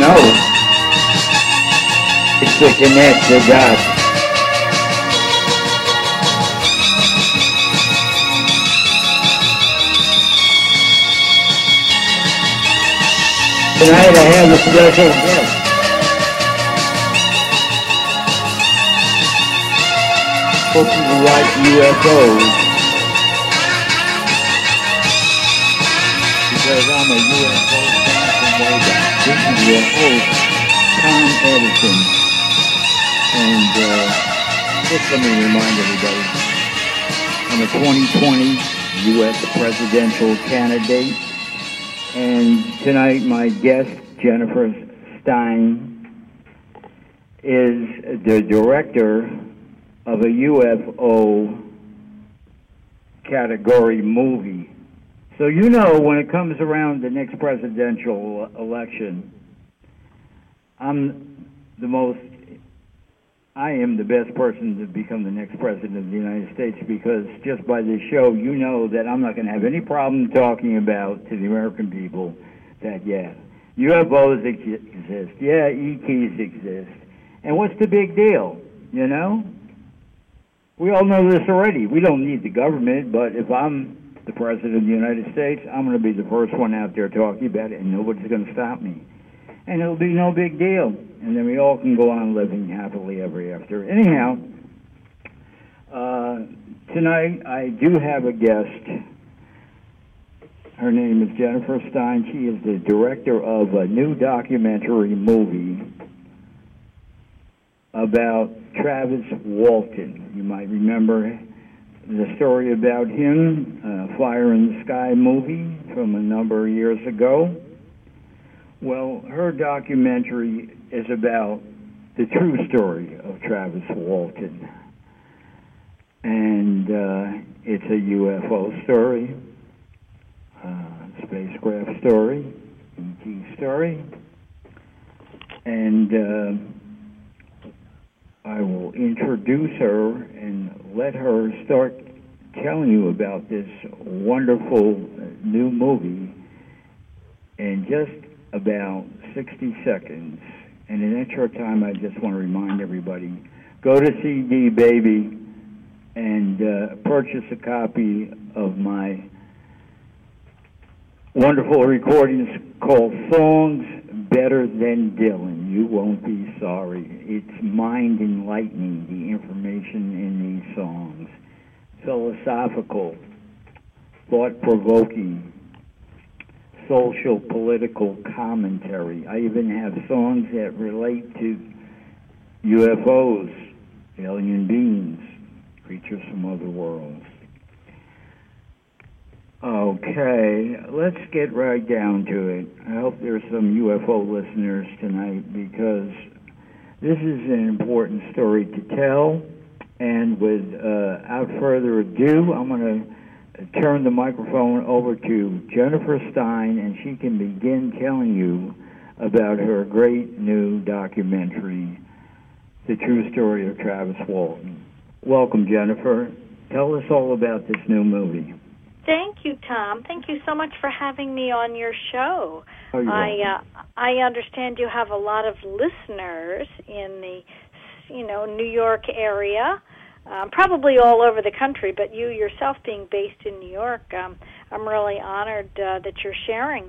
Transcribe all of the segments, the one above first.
know. It's to connect the dots. Tonight I have a special guest. People like UFOs because I'm a UFO fan from way back. This is your host, Tom Edison, and just let me remind everybody, I'm a 2020 U.S. presidential candidate. And tonight, my guest, Jennifer Stein, is the director of a UFO category movie. So you know, when it comes around the next presidential election, I am the best person to become the next president of the United States, because just by this show, you know that I'm not going to have any problem talking about to the American people that, yeah, UFOs exist, yeah, ETs exist, and what's the big deal, you know? We all know this already. We don't need the government, but if I'm the president of the United States, I'm going to be the first one out there talking about it, and nobody's going to stop me. And it'll be no big deal. And then we all can go on living happily ever after. Anyhow, tonight I do have a guest. Her name is Jennifer Stein. She is the director of a new documentary movie about Travis Walton. You might remember the story about him, Fire in the Sky movie from a number of years ago. Well, her documentary is about the true story of Travis Walton. And it's a UFO story, spacecraft story, ET story. And I will introduce her and let her start telling you about this wonderful new movie in just about 60 seconds. And in that short time, I just want to remind everybody, go to CD Baby and purchase a copy of my wonderful recordings called Songs Better Than Dylan. You won't be sorry. It's mind-enlightening, the information in these songs. Philosophical, thought-provoking, social, political commentary. I even have songs that relate to UFOs, alien beings, creatures from other worlds. Okay, let's get right down to it. I hope there's some UFO listeners tonight, because this is an important story to tell. And without further ado, I'm going to turn the microphone over to Jennifer Stein, and she can begin telling you about her great new documentary, The True Story of Travis Walton. Welcome, Jennifer. Tell us all about this new movie. Thank you, Tom. Thank you so much for having me on your show. Oh, you're welcome. I understand you have a lot of listeners in the, New York area, probably all over the country, but you yourself being based in New York, I'm really honored that you're sharing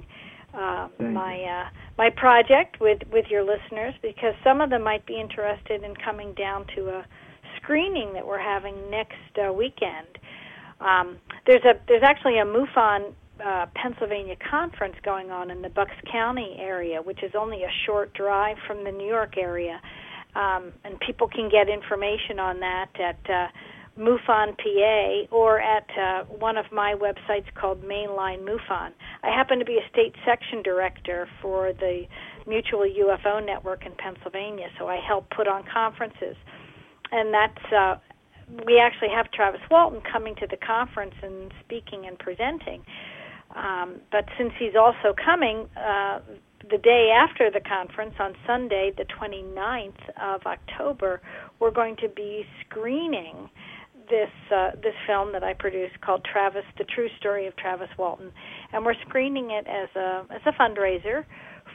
my project with your listeners, because some of them might be interested in coming down to a screening that we're having next weekend. There's actually a MUFON Pennsylvania conference going on in the Bucks County area, which is only a short drive from the New York area. And people can get information on that at MUFON PA or at one of my websites called Mainline MUFON. I happen to be a state section director for the Mutual UFO Network in Pennsylvania, so I help put on conferences. And that's we actually have Travis Walton coming to the conference and speaking and presenting. But since he's also coming the day after the conference, on Sunday, the 29th of October, we're going to be screening this film that I produced called The True Story of Travis Walton. And we're screening it as a fundraiser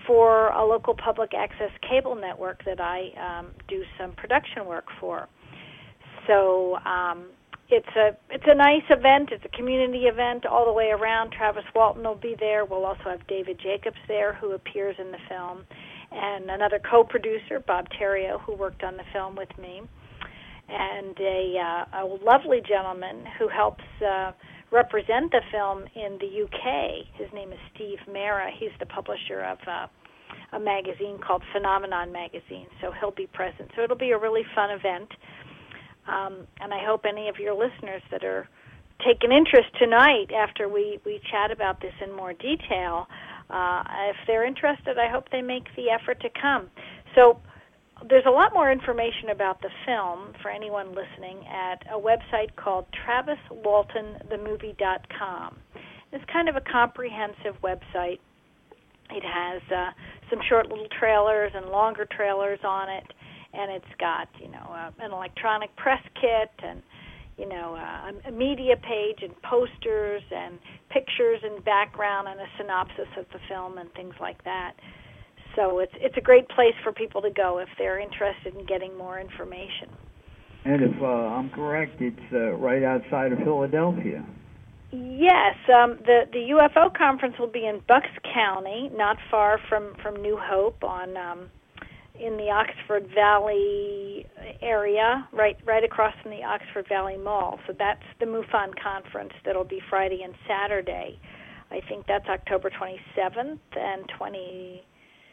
for a local public access cable network that I do some production work for. So it's a nice event. It's a community event all the way around. Travis Walton will be there. We'll also have David Jacobs there, who appears in the film, and another co-producer, Bob Terrio, who worked on the film with me, and a lovely gentleman who helps represent the film in the UK. His name is Steve Mara. He's the publisher of a magazine called Phenomenon Magazine, so he'll be present. So it'll be a really fun event, and I hope any of your listeners that are taking interest tonight after we chat about this in more detail, if they're interested, I hope they make the effort to come. So there's a lot more information about the film for anyone listening at a website called TravisWaltonTheMovie.com. It's kind of a comprehensive website. It has some short little trailers and longer trailers on it, and it's got, an electronic press kit and, a media page and posters and pictures and background and a synopsis of the film and things like that. So it's a great place for people to go if they're interested in getting more information. And if I'm correct, it's right outside of Philadelphia. Yes, the UFO conference will be in Bucks County, not far from New Hope, in the Oxford Valley area, right across from the Oxford Valley Mall. So that's the MUFON conference that'll be Friday and Saturday. I think that's October 27th and 28th.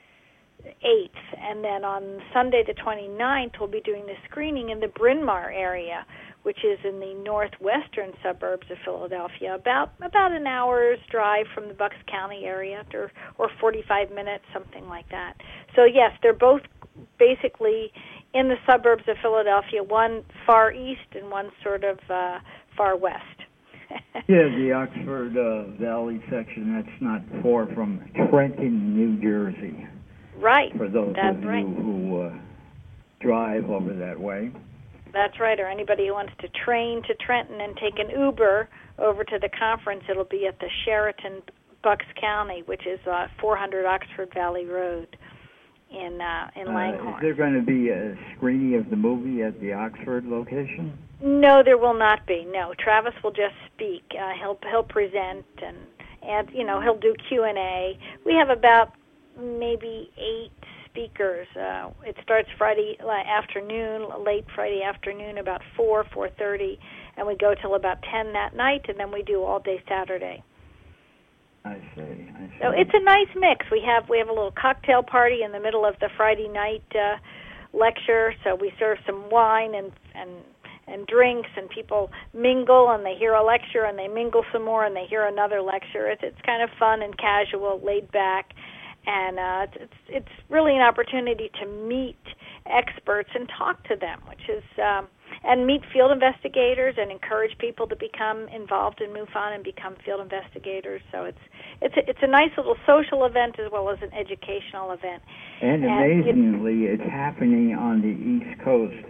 And then on Sunday the 29th, we'll be doing the screening in the Bryn Mawr area, which is in the northwestern suburbs of Philadelphia, about an hour's drive from the Bucks County area, or 45 minutes, something like that. So yes, they're both basically in the suburbs of Philadelphia, one far east and one sort of far west. Yeah, the Oxford Valley section, that's not far from Trenton, New Jersey. Right. For those of you who drive over that way. That's right, or anybody who wants to train to Trenton and take an Uber over to the conference, it'll be at the Sheraton, Bucks County, which is 400 Oxford Valley Road in Langhorne. Is there going to be a screening of the movie at the Oxford location? No, there will not be. No, Travis will just speak. He'll present and he'll do Q&A. We have about maybe 8 speakers. It starts Friday afternoon, late Friday afternoon, about 4:30, and we go till about 10 that night, and then we do all day Saturday. I see. So it's a nice mix. We have a little cocktail party in the middle of the Friday night lecture. So we serve some wine and drinks, and people mingle, and they hear a lecture, and they mingle some more, and they hear another lecture. It's kind of fun and casual, laid back. And it's really an opportunity to meet experts and talk to them, which is and meet field investigators and encourage people to become involved in MUFON and become field investigators. So it's a nice little social event as well as an educational event. And amazingly, it's happening on the East Coast.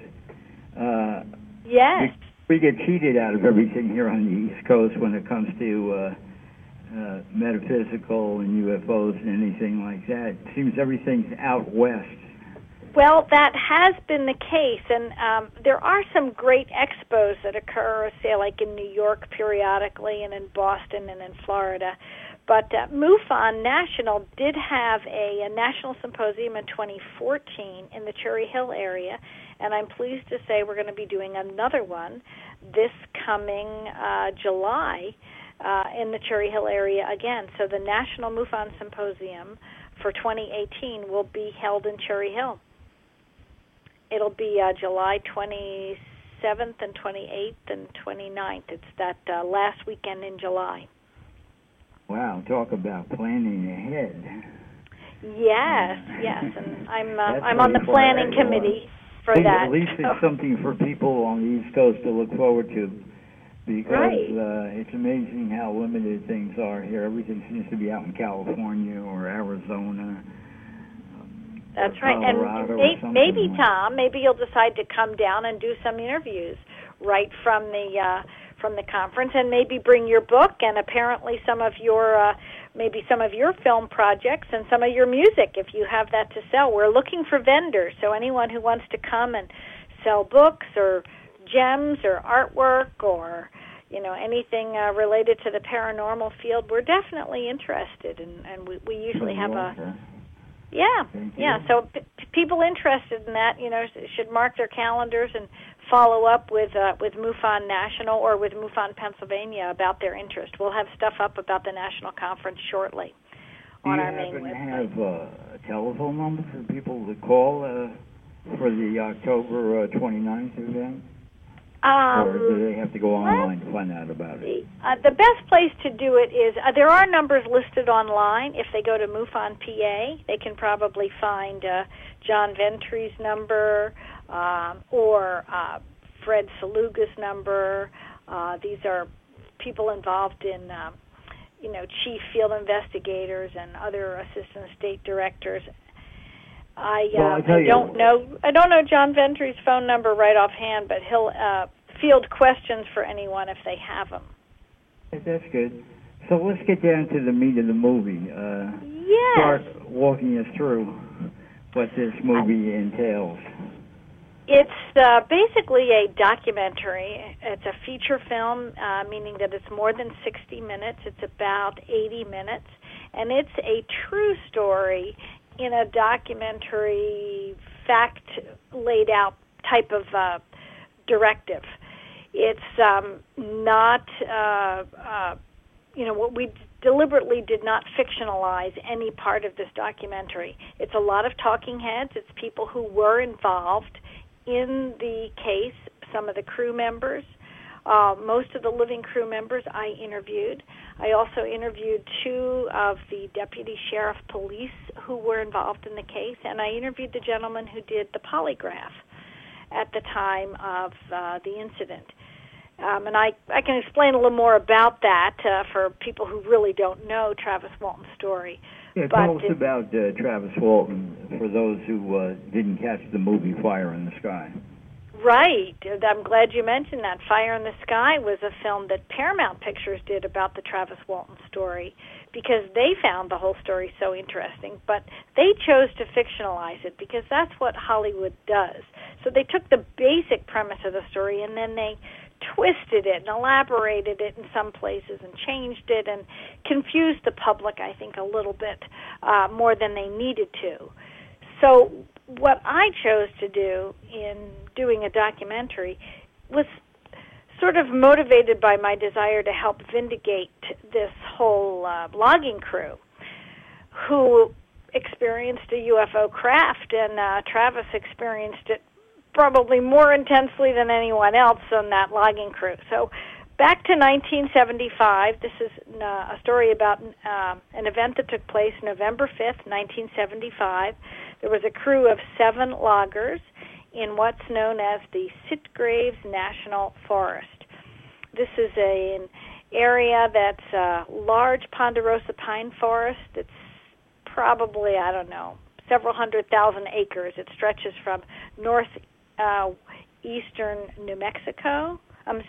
Yes, we get cheated out of everything here on the East Coast when it comes to metaphysical and UFOs and anything like that. It seems everything's out west. Well, that has been the case, and there are some great expos that occur, say, like in New York periodically, and in Boston and in Florida. But MUFON National did have a national symposium in 2014 in the Cherry Hill area, and I'm pleased to say we're going to be doing another one this coming July in the Cherry Hill area again. So the National MUFON Symposium for 2018 will be held in Cherry Hill. It'll be July 27th and 28th and 29th. It's that last weekend in July. Wow, talk about planning ahead. Yes, and I'm on the planning committee for that. At least it's something for people on the East Coast to look forward to, because it's amazing how limited things are here. Everything seems to be out in California or Arizona. That's right, and maybe Tom, maybe you'll decide to come down and do some interviews right from the conference, and maybe bring your book and apparently some of your maybe some of your film projects and some of your music if you have that to sell. We're looking for vendors, so anyone who wants to come and sell books or gems or artwork or anything related to the paranormal field, we're definitely interested, and we usually have a... Yeah. So people interested in that, should mark their calendars and follow up with MUFON National or with MUFON Pennsylvania about their interest. We'll have stuff up about the national conference shortly on our main website. Do you happen to have a telephone number for people to call for the October 29th event? Or do they have to go online to find out about it? The best place to do it is, there are numbers listed online. If they go to MUFON PA, they can probably find John Ventry's number or Fred Saluga's number. These are people involved in, chief field investigators and other assistant state directors. I don't know John Ventry's phone number right offhand, but he'll field questions for anyone if they have them. That's good. So let's get down to the meat of the movie. Yes. Start walking us through what this movie entails. It's basically a documentary. It's a feature film, meaning that it's more than 60 minutes. It's about 80 minutes, and it's a true story in a documentary, fact laid out type of directive. It's not, what we deliberately did not fictionalize any part of this documentary. It's a lot of talking heads. It's people who were involved in the case, some of the crew members. Most of the living crew members I interviewed. I also interviewed 2 of the deputy sheriff police who were involved in the case, and I interviewed the gentleman who did the polygraph at the time of the incident. And I can explain a little more about that for people who really don't know Travis Walton's story. Yeah, tell us about Travis Walton for those who didn't catch the movie Fire in the Sky. Right. I'm glad you mentioned that. Fire in the Sky was a film that Paramount Pictures did about the Travis Walton story because they found the whole story so interesting, but they chose to fictionalize it because that's what Hollywood does. So they took the basic premise of the story and then they twisted it and elaborated it in some places and changed it and confused the public, I think, a little bit more than they needed to. So what I chose to do in doing a documentary was sort of motivated by my desire to help vindicate this whole logging crew who experienced a UFO craft, and Travis experienced it probably more intensely than anyone else on that logging crew. So back to 1975, this is a story about an event that took place November 5th, 1975. There was a crew of 7 loggers in what's known as the Sitgraves National Forest. This is an area that's a large ponderosa pine forest. It's probably, several 100,000 acres. It stretches from northwestern New Mexico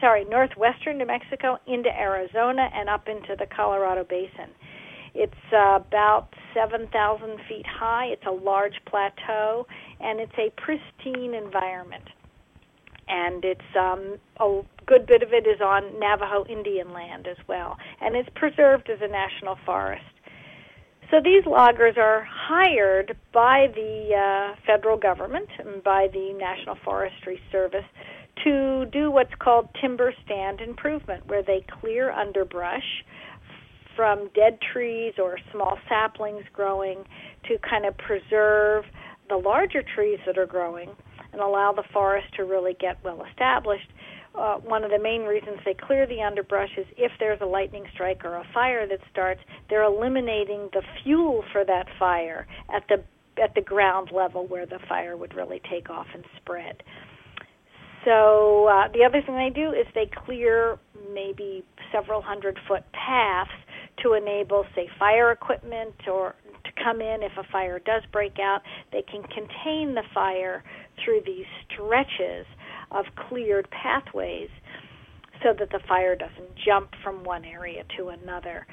into Arizona and up into the Colorado Basin. It's about 7,000 feet high. It's a large plateau, and it's a pristine environment. And it's a good bit of it is on Navajo Indian land as well, and it's preserved as a national forest. So these loggers are hired by the federal government and by the National Forestry Service to do what's called timber stand improvement, where they clear underbrush from dead trees or small saplings growing to kind of preserve the larger trees that are growing and allow the forest to really get well established. One of the main reasons they clear the underbrush is if there's a lightning strike or a fire that starts, they're eliminating the fuel for that fire at the ground level where the fire would really take off and spread. So the other thing they do is they clear maybe several 100-foot paths to enable, say, fire equipment or to come in if a fire does break out. They can contain the fire through these stretches of cleared pathways so that the fire doesn't jump from one area to another.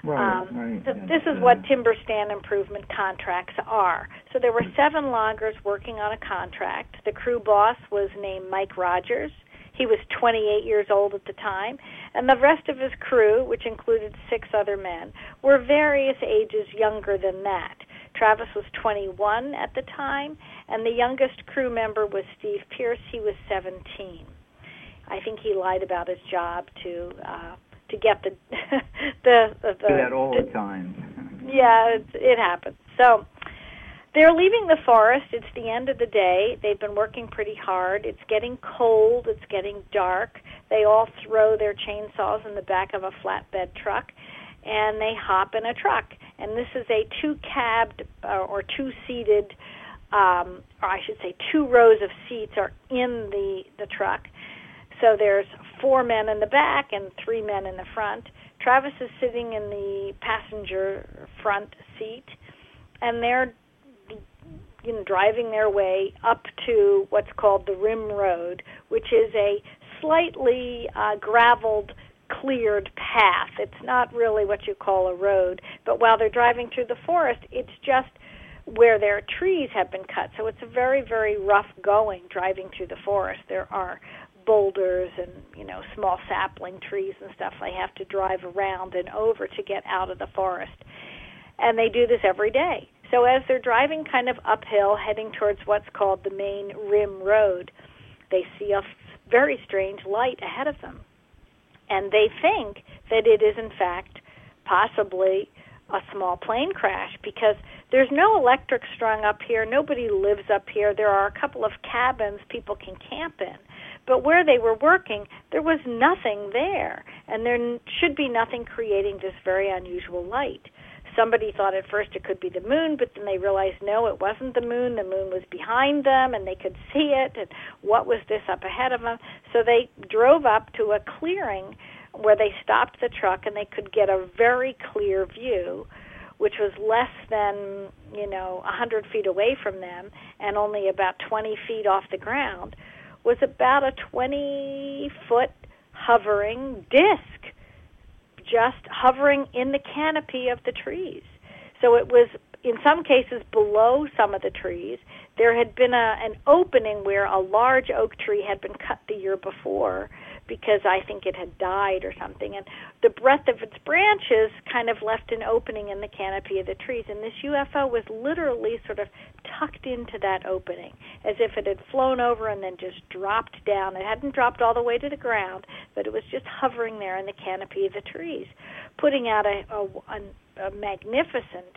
Right. So this is what timber stand improvement contracts are. So there were 7 loggers working on a contract. The crew boss was named Mike Rogers. He was 28 years old at the time, and the rest of his crew, which included 6 other men, were various ages younger than that. Travis was 21 at the time, and the youngest crew member was Steve Pierce. He was 17. I think he lied about his job to get the do that all the time. Yeah, it happens. So they're leaving the forest. It's the end of the day. They've been working pretty hard. It's getting cold. It's getting dark. They all throw their chainsaws in the back of a flatbed truck, and they hop in a truck. And this is a 2-cabbed or 2-seated, or I should say 2 rows of seats are in the truck. So there's 4 men in the back and 3 men in the front. Travis is sitting in the passenger front seat, and they're driving their way up to what's called the Rim Road, which is a slightly graveled, cleared path. It's not really what you call a road, but while they're driving through the forest, it's just where their trees have been cut. So it's a very, very rough going driving through the forest. There are boulders and, small sapling trees and stuff they have to drive around and over to get out of the forest. And they do this every day. So as they're driving kind of uphill, heading towards what's called the main Rim Road, they see a very strange light ahead of them. And they think that it is, in fact, possibly a small plane crash, because there's no electric strung up here. Nobody lives up here. There are a couple of cabins people can camp in. But where they were working, there was nothing there, and there should be nothing creating this very unusual light. Somebody thought at first it could be the moon, but then they realized, no, it wasn't the moon. The moon was behind them, and they could see it, and what was this up ahead of them? So they drove up to a clearing where they stopped the truck, and they could get a very clear view, which was less than, 100 feet away from them and only about 20 feet off the ground, was about a 20-foot hovering disc, just hovering in the canopy of the trees. So it was, in some cases, below some of the trees. There had been an opening where a large oak tree had been cut the year before because I think it had died or something. And the breadth of its branches kind of left an opening in the canopy of the trees. And this UFO was literally sort of tucked into that opening, as if it had flown over and then just dropped down. It hadn't dropped all the way to the ground, but it was just hovering there in the canopy of the trees, putting out a magnificent,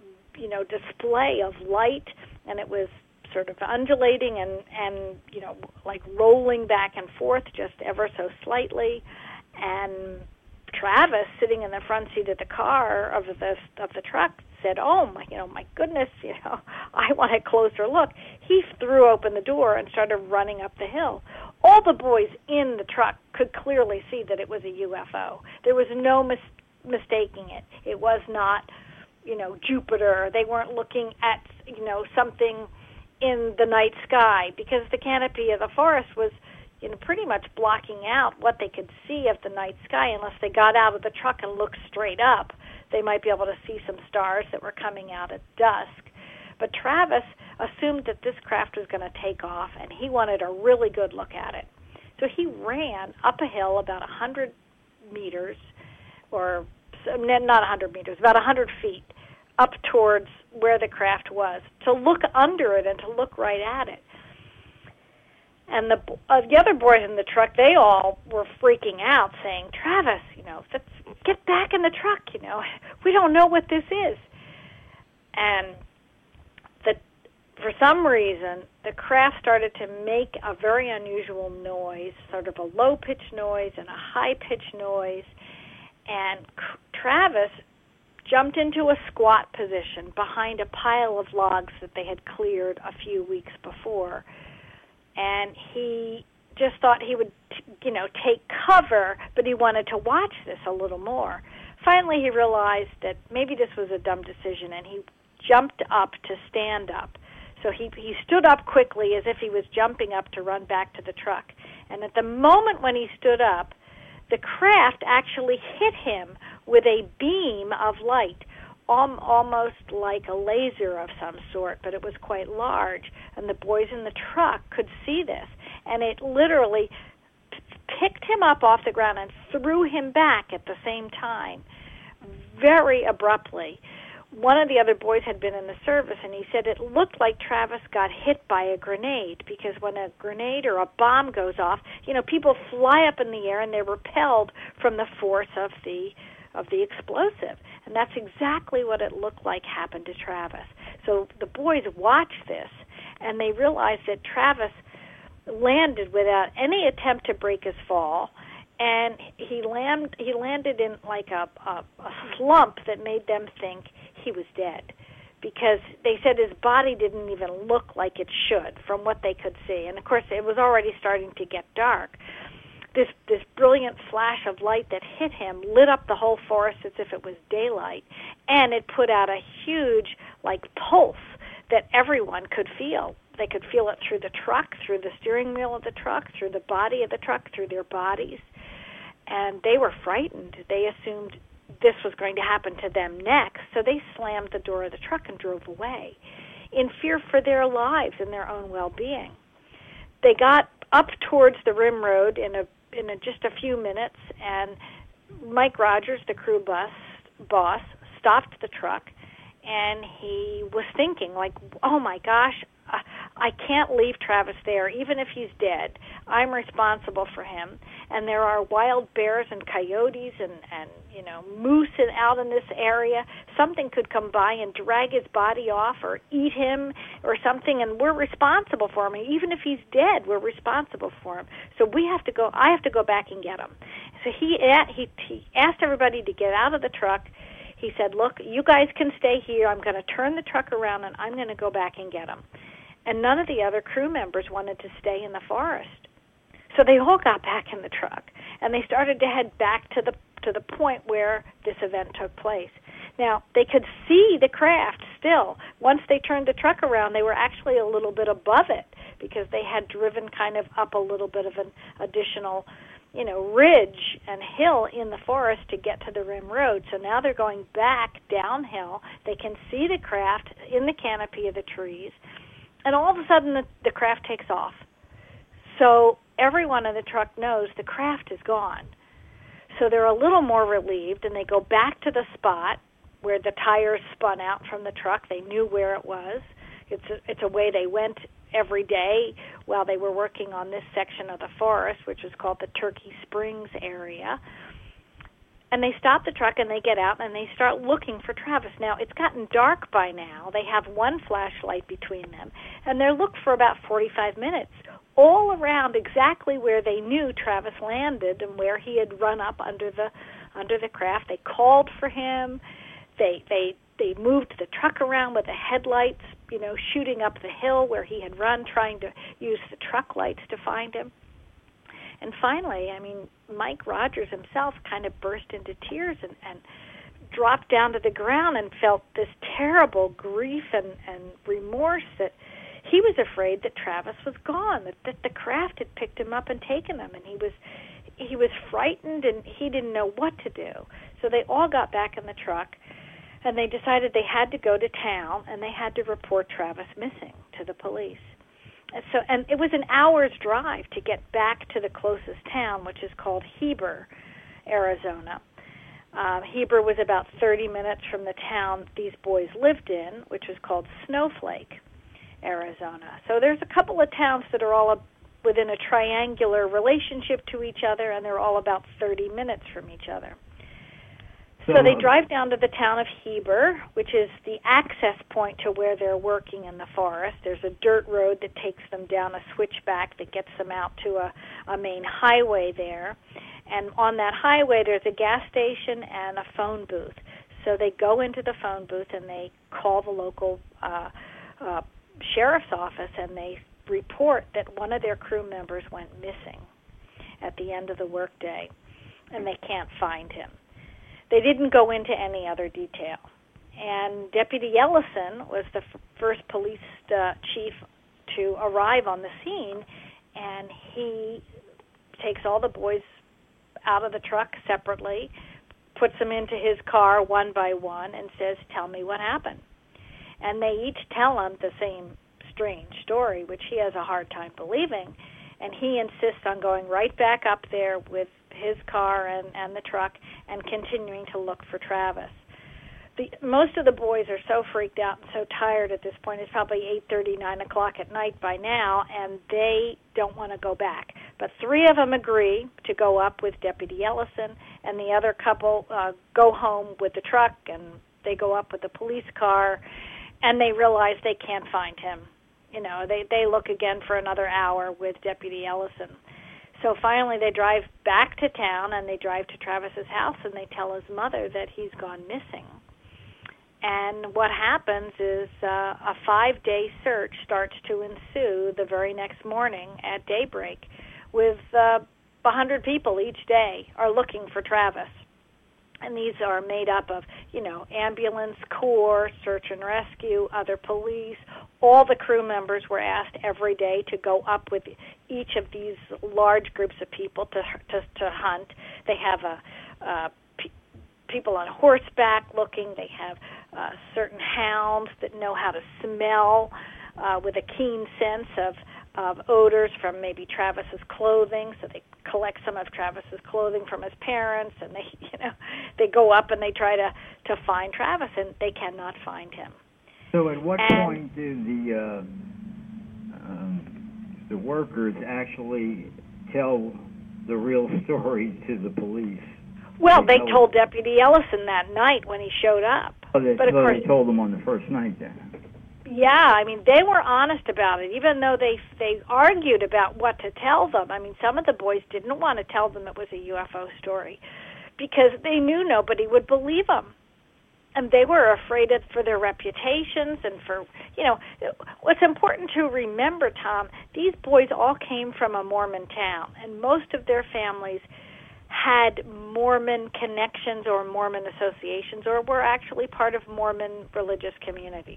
display of light, and it was sort of undulating and like rolling back and forth just ever so slightly. And Travis, sitting in the front seat of the car of the truck, said, "Oh my goodness, I want a closer look." He threw open the door and started running up the hill. All the boys in the truck could clearly see that it was a UFO. There was no mistaking it. It was not, Jupiter. They weren't looking at, something in the night sky, because the canopy of the forest was, pretty much blocking out what they could see of the night sky. Unless they got out of the truck and looked straight up, they might be able to see some stars that were coming out at dusk. But Travis assumed that this craft was going to take off, and he wanted a really good look at it. So he ran up a hill about 100 meters, or not 100 meters, about 100 feet, up towards where the craft was, to look under it and to look right at it. And the other boys in the truck, they all were freaking out, saying, "Travis, let's get back in the truck, we don't know what this is." And for some reason, the craft started to make a very unusual noise, sort of a low-pitched noise and a high-pitched noise. And Travis jumped into a squat position behind a pile of logs that they had cleared a few weeks before. And he just thought he would, take cover, but he wanted to watch this a little more. Finally, he realized that maybe this was a dumb decision, and he jumped up to stand up. So he stood up quickly as if he was jumping up to run back to the truck. And at the moment when he stood up, the craft actually hit him with a beam of light, almost like a laser of some sort, but it was quite large, and the boys in the truck could see this, and it literally picked him up off the ground and threw him back at the same time, very abruptly. One of the other boys had been in the service, and he said it looked like Travis got hit by a grenade, because when a grenade or a bomb goes off, people fly up in the air and they're repelled from the force of the explosive. And that's exactly what it looked like happened to Travis. So the boys watched this, and they realized that Travis landed without any attempt to break his fall, and he landed in like a slump that made them think he was dead, because they said his body didn't even look like it should from what they could see. And of course it was already starting to get dark. This brilliant flash of light that hit him lit up the whole forest as if it was daylight, and it put out a huge pulse that everyone could feel. They could feel it through the truck, through the steering wheel of the truck, through the body of the truck, through their bodies. And they were frightened. They assumed this was going to happen to them next, so they slammed the door of the truck and drove away in fear for their lives and their own well-being. They got up towards the rim road in just a few minutes, and Mike Rogers, the crew boss, stopped the truck, and he was thinking, oh my gosh, I can't leave Travis there, even if he's dead. I'm responsible for him. And there are wild bears and coyotes and moose out in this area. Something could come by and drag his body off or eat him or something, and we're responsible for him. And even if he's dead, we're responsible for him. So I have to go back and get him. So he asked everybody to get out of the truck. He said, look, you guys can stay here. I'm going to turn the truck around, and I'm going to go back and get him. And none of the other crew members wanted to stay in the forest. So they all got back in the truck, and they started to head back to the point where this event took place. Now, they could see the craft still. Once they turned the truck around, they were actually a little bit above it, because they had driven kind of up a little bit of an additional ridge and hill in the forest to get to the rim road. So now they're going back downhill. They can see the craft in the canopy of the trees, and all of a sudden the craft takes off. So everyone in the truck knows the craft is gone. So they're a little more relieved, and they go back to the spot where the tires spun out from the truck. They knew where it was. It's a way they went every day while they were working on this section of the forest, which is called the Turkey Springs area. And they stop the truck, and they get out, and they start looking for Travis. Now, it's gotten dark by now. They have one flashlight between them, and they look for about 45 minutes, all around exactly where they knew Travis landed and where he had run up under the craft. They called for him. They moved the truck around with the headlights, shooting up the hill where he had run, trying to use the truck lights to find him. And finally, Mike Rogers himself kind of burst into tears and dropped down to the ground and felt this terrible grief and remorse that he was afraid that Travis was gone, that the craft had picked him up and taken him, and he was frightened, and he didn't know what to do. So they all got back in the truck, and they decided they had to go to town, and they had to report Travis missing to the police. And it was an hour's drive to get back to the closest town, which is called Heber, Arizona. Heber was about 30 minutes from the town these boys lived in, which was called Snowflake, Arizona. So there's a couple of towns that are all within a triangular relationship to each other, and they're all about 30 minutes from each other. So they drive down to the town of Heber, which is the access point to where they're working in the forest. There's a dirt road that takes them down a switchback that gets them out to a main highway there. And on that highway, there's a gas station and a phone booth. So they go into the phone booth and they call the local sheriff's office, and they report that one of their crew members went missing at the end of the workday, and they can't find him. They didn't go into any other detail. And Deputy Ellison was the first police chief to arrive on the scene, and he takes all the boys out of the truck separately, puts them into his car one by one and says, "Tell me what happened." And they each tell him the same strange story, which he has a hard time believing. And he insists on going right back up there with his car and the truck and continuing to look for Travis. Most of the boys are so freaked out and so tired at this point. It's probably 8:30, 9 o'clock at night by now, and they don't want to go back. But 3 of them agree to go up with Deputy Ellison, and the other couple go home with the truck, and they go up with the police car, and they realize they can't find him. You know, they look again for another hour with Deputy Ellison. So finally they drive back to town, and they drive to Travis's house, and they tell his mother that he's gone missing. And what happens is a 5-day search starts to ensue the very next morning at daybreak, with 100 people each day are looking for Travis. And these are made up of, you know, ambulance corps, search and rescue, other police. All the crew members were asked every day to go up with each of these large groups of people to hunt. They have people on horseback looking. They have certain hounds that know how to smell with a keen sense of odors from maybe Travis's clothing. So they collect some of Travis's clothing from his parents, and they go up and they try to find Travis, and they cannot find him. So at what point do the workers actually tell the real story to the police? Well, they told Deputy Ellison that night when he showed up. Oh, but of course, they told him on the first night then. Yeah, I mean, they were honest about it, even though they argued about what to tell them. I mean, some of the boys didn't want to tell them it was a UFO story because they knew nobody would believe them. And they were afraid for their reputations and for, you know, what's important to remember, Tom, these boys all came from a Mormon town, and most of their families had Mormon connections or Mormon associations or were actually part of Mormon religious communities.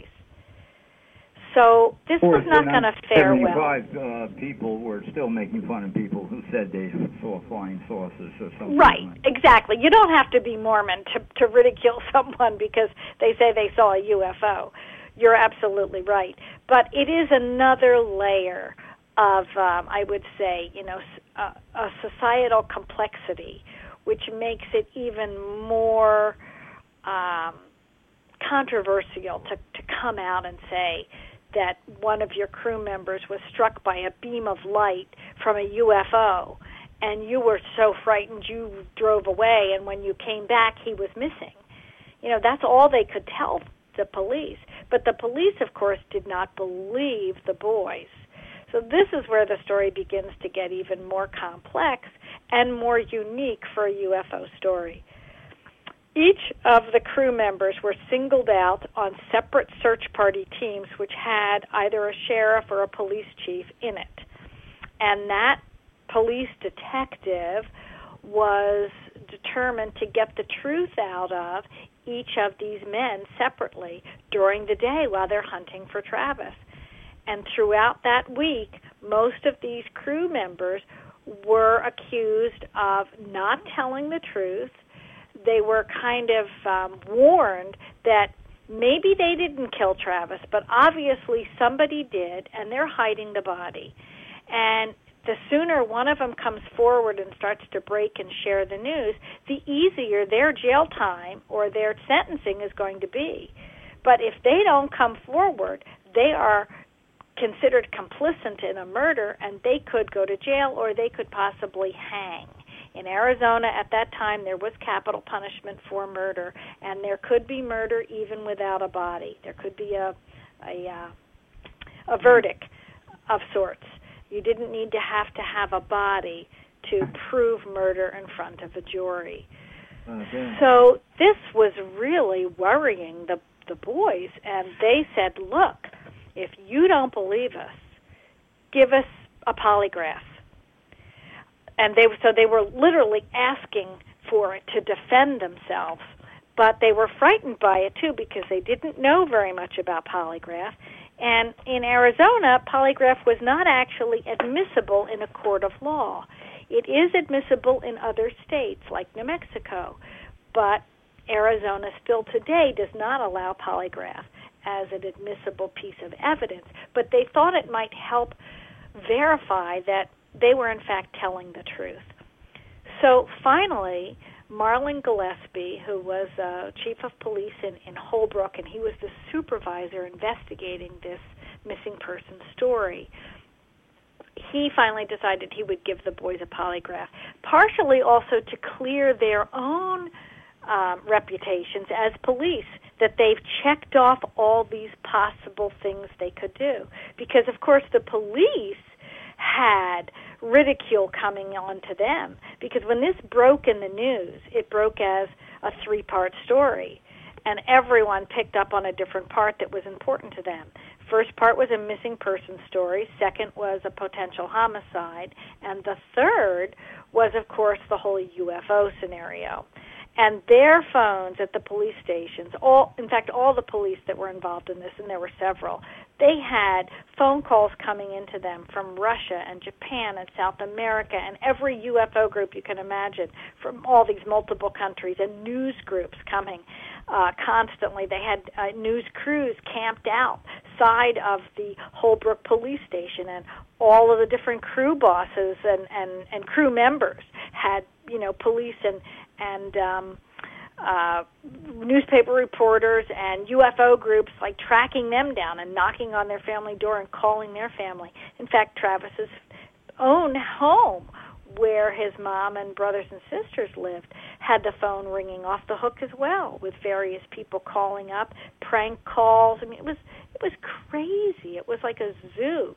So this was not going to fare well. 75 people were still making fun of people who said they saw flying saucers or something. Right, exactly. You don't have to be Mormon to ridicule someone because they say they saw a UFO. You're absolutely right. But it is another layer of, I would say, you know, a societal complexity, which makes it even more controversial to come out and say that one of your crew members was struck by a beam of light from a UFO, and you were so frightened you drove away, and when you came back, he was missing. You know, that's all they could tell the police. But the police, of course, did not believe the boys. So this is where the story begins to get even more complex and more unique for a UFO story. Each of the crew members were singled out on separate search party teams which had either a sheriff or a police chief in it. And that police detective was determined to get the truth out of each of these men separately during the day while they're hunting for Travis. And throughout that week, most of these crew members were accused of not telling the truth. They were kind of warned that maybe they didn't kill Travis, but obviously somebody did, and they're hiding the body. And the sooner one of them comes forward and starts to break and share the news, the easier their jail time or their sentencing is going to be. But if they don't come forward, they are considered complicit in a murder, and they could go to jail or they could possibly hang. In Arizona at that time, there was capital punishment for murder, and there could be murder even without a body. There could be a verdict of sorts. You didn't need to have a body to prove murder in front of a jury. Okay. So this was really worrying the boys, and they said, look, if you don't believe us, give us a polygraph. And they were literally asking for it to defend themselves, but they were frightened by it too because they didn't know very much about polygraph. And in Arizona, polygraph was not actually admissible in a court of law. It is admissible in other states like New Mexico, but Arizona still today does not allow polygraph as an admissible piece of evidence, but they thought it might help verify that they were in fact telling the truth. So finally, Marlon Gillespie, who was chief of police in Holbrook, and he was the supervisor investigating this missing person story, he finally decided he would give the boys a polygraph, partially also to clear their own reputations as police, that they've checked off all these possible things they could do. Because, of course, the police had ridicule coming on to them, because when this broke in the news, it broke as a 3-part story, and everyone picked up on a different part that was important to them. First part was a missing person story, second was a potential homicide, and the third was, of course, the whole UFO scenario. And their phones at the police stations, all the police that were involved in this, and there were several, they had phone calls coming into them from Russia and Japan and South America and every UFO group you can imagine from all these multiple countries, and news groups coming constantly. They had news crews camped outside of the Holbrook police station, and all of the different crew bosses and crew members had, police and newspaper reporters and UFO groups like tracking them down and knocking on their family door and calling their family. In fact, Travis's own home, where his mom and brothers and sisters lived, had the phone ringing off the hook as well, with various people calling up, prank calls. I mean, it was crazy. It was like a zoo.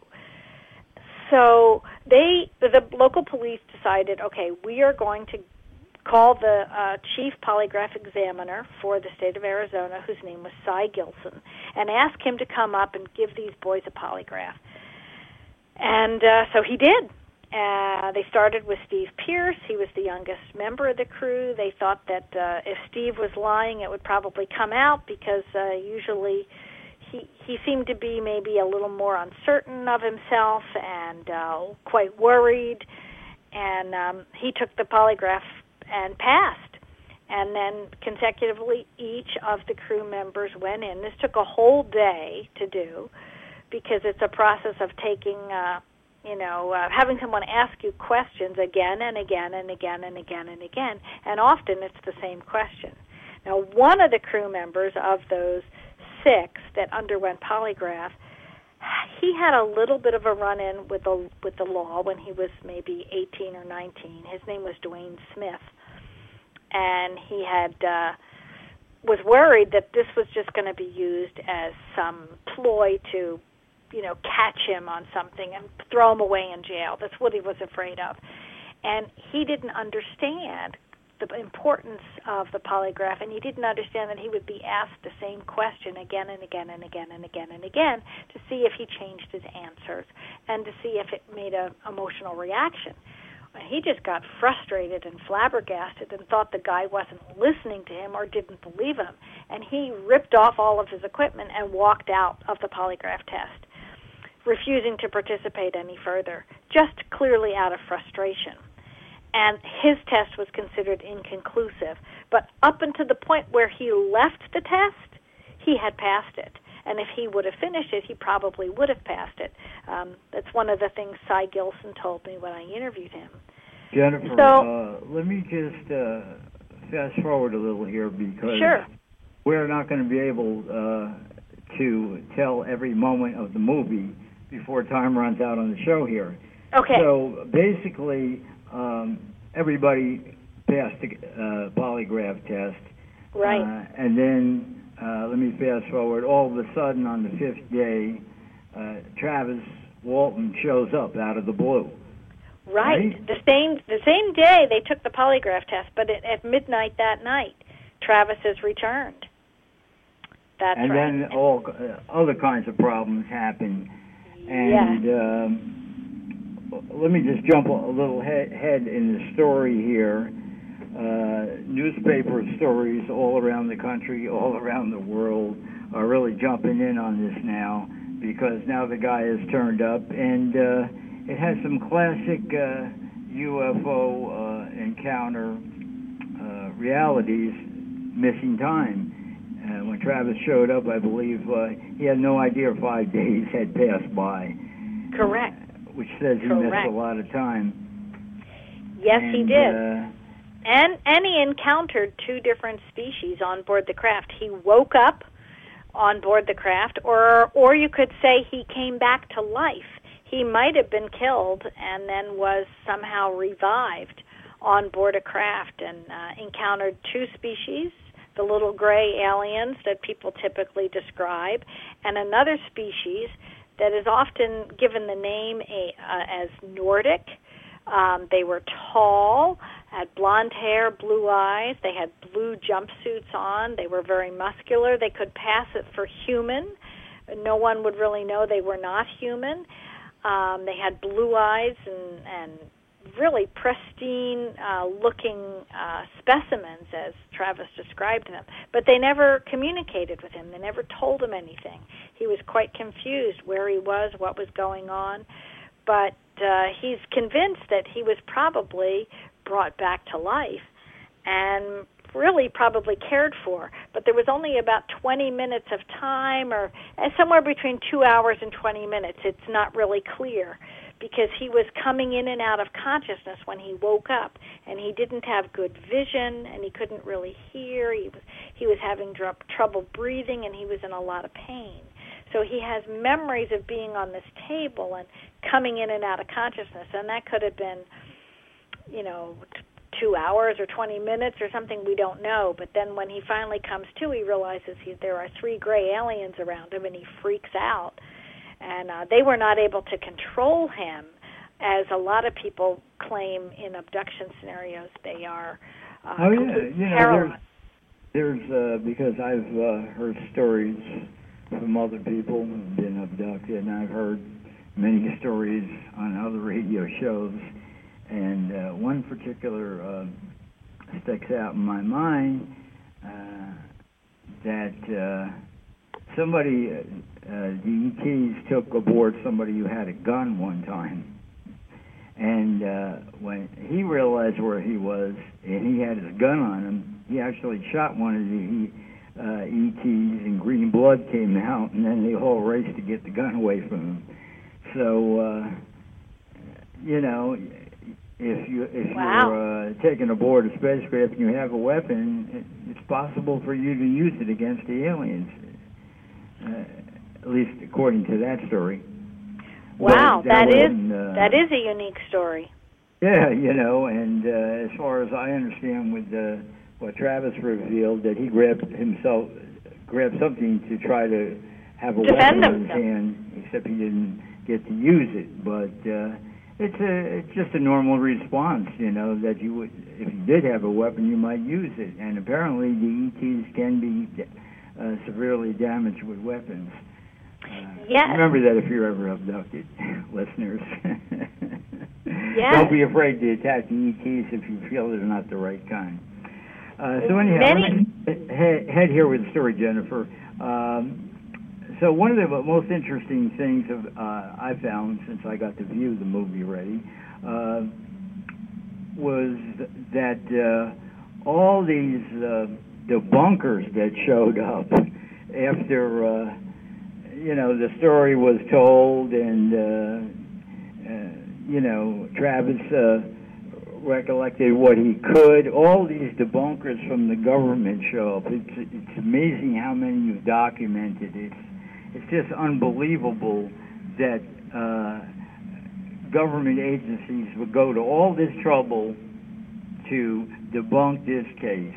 So the local police decided, okay, we are going to call the chief polygraph examiner for the state of Arizona, whose name was Cy Gilson, and ask him to come up and give these boys a polygraph. And so he did. They started with Steve Pierce. He was the youngest member of the crew. They thought that if Steve was lying, it would probably come out, because usually he seemed to be maybe a little more uncertain of himself and quite worried. And he took the polygraph and passed. And then consecutively, each of the crew members went in. This took a whole day to do, because it's a process of taking, having someone ask you questions again and again and again and again and again, and often it's the same question. Now, one of the crew members of those 6 that underwent polygraph, he had a little bit of a run-in with the law when he was maybe 18 or 19. His name was Dwayne Smith, and he had was worried that this was just going to be used as some ploy to, catch him on something and throw him away in jail. That's what he was afraid of. And he didn't understand the importance of the polygraph, and he didn't understand that he would be asked the same question again and again and again and again and again to see if he changed his answers and to see if it made an emotional reaction. And he just got frustrated and flabbergasted and thought the guy wasn't listening to him or didn't believe him. And he ripped off all of his equipment and walked out of the polygraph test, refusing to participate any further, just clearly out of frustration. And his test was considered inconclusive. But up until the point where he left the test, he had passed it. And if he would have finished it, he probably would have passed it. That's one of the things Cy Gilson told me when I interviewed him. Jennifer, let me just fast forward a little here, because sure, we're not going to be able to tell every moment of the movie before time runs out on the show here. Okay. So basically, everybody passed the polygraph test. Right. And then, let me fast forward, all of a sudden on the 5th day, Travis Walton shows up out of the blue. Right. The same day they took the polygraph test, but at midnight that night, Travis has returned. That's and right. And then all other kinds of problems happen. And let me just jump a little head in the story here. Newspaper stories all around the country, all around the world, are really jumping in on this now, because now the guy has turned up, and it has some classic UFO encounter realities missing time. When Travis showed up, I believe he had no idea 5 days had passed by. Correct. Which says he missed a lot of time. Yes, he did. And he encountered 2 different species on board the craft. He woke up on board the craft, or you could say he came back to life. He might have been killed and then was somehow revived on board a craft and encountered 2 species, the little gray aliens that people typically describe, and another species that is often given the name as Nordic. They were tall, had blonde hair, blue eyes. They had blue jumpsuits on. They were very muscular. They could pass it for human. No one would really know they were not human. They had blue eyes and really pristine-looking specimens, as Travis described them. But they never communicated with him. They never told him anything. He was quite confused where he was, what was going on. But he's convinced that he was probably brought back to life and really probably cared for. But there was only about 20 minutes of time, or somewhere between 2 hours and 20 minutes. It's not really clear, because he was coming in and out of consciousness when he woke up, and he didn't have good vision, and he couldn't really hear. He was having trouble breathing, and he was in a lot of pain. So he has memories of being on this table and coming in and out of consciousness, and that could have been, 2 hours or 20 minutes or something, we don't know. But then when he finally comes to, he realizes there are 3 gray aliens around him, and he freaks out. And they were not able to control him, as a lot of people claim in abduction scenarios. They are paralyzed. There's because I've heard stories from other people who've been abducted, and I've heard many stories on other radio shows, and one particular sticks out in my mind, that somebody, the ETs took aboard somebody who had a gun one time, and when he realized where he was and he had his gun on him, he actually shot one of the ETs, and green blood came out, and then they all raced to get the gun away from him. So, if you're taken aboard a spacecraft and you have a weapon, it's possible for you to use it against the aliens, at least according to that story. Wow, that is a unique story. Yeah, and as far as I understand, with what Travis revealed, that he grabbed something to try to have a weapon in his hand, except he didn't get to use it. But it's just a normal response, that you would, if you did have a weapon, you might use it. And apparently the ETs can be severely damaged with weapons. Yes. Remember that if you're ever abducted, listeners. Yes. Don't be afraid to attack the ETs if you feel they're not the right kind. So anyhow, let me head here with the story, Jennifer. So one of the most interesting things I found since I got to view the movie already was that all these debunkers that showed up after the story was told, and Travis recollected what he could. All these debunkers from the government show up. It's amazing how many you've documented. It's just unbelievable that government agencies would go to all this trouble to debunk this case,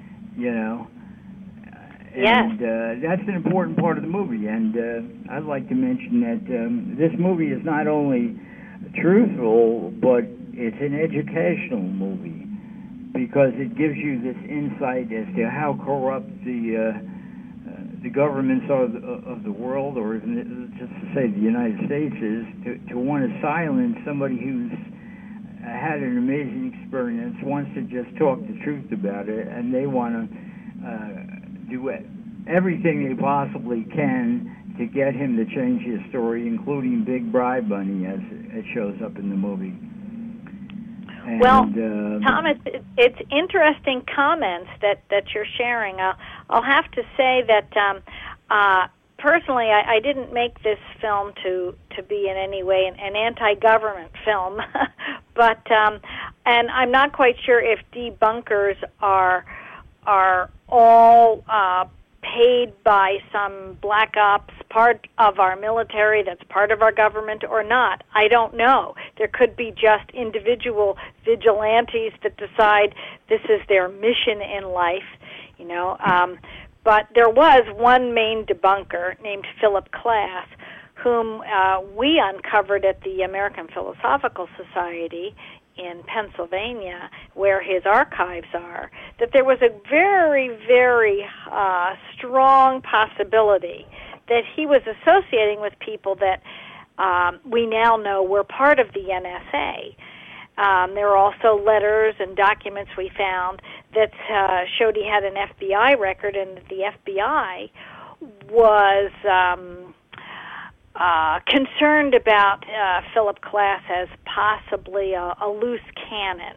And that's an important part of the movie. And I'd like to mention that this movie is not only truthful, but it's an educational movie, because it gives you this insight as to how corrupt the governments of the world, or just to say the United States is, to want to silence somebody who's had an amazing experience, wants to just talk the truth about it, and they want to do everything they possibly can to get him to change his story, including Big Bribe Money, as it shows up in the movie. And, well, Thomas, it's interesting comments that you're sharing. I'll have to say that personally, I didn't make this film to be in any way an anti-government film, but and I'm not quite sure if debunkers are all paid by some black ops part of our military that's part of our government or not. I don't know. There could be just individual vigilantes that decide this is their mission in life, you know. But there was one main debunker named Philip Klass, whom we uncovered at the American Philosophical Society in Pennsylvania, where his archives are, that there was a very, very strong possibility that he was associating with people that we now know were part of the NSA. There were also letters and documents we found that showed he had an FBI record, and that the FBI was concerned about Philip Klass as possibly a loose cannon,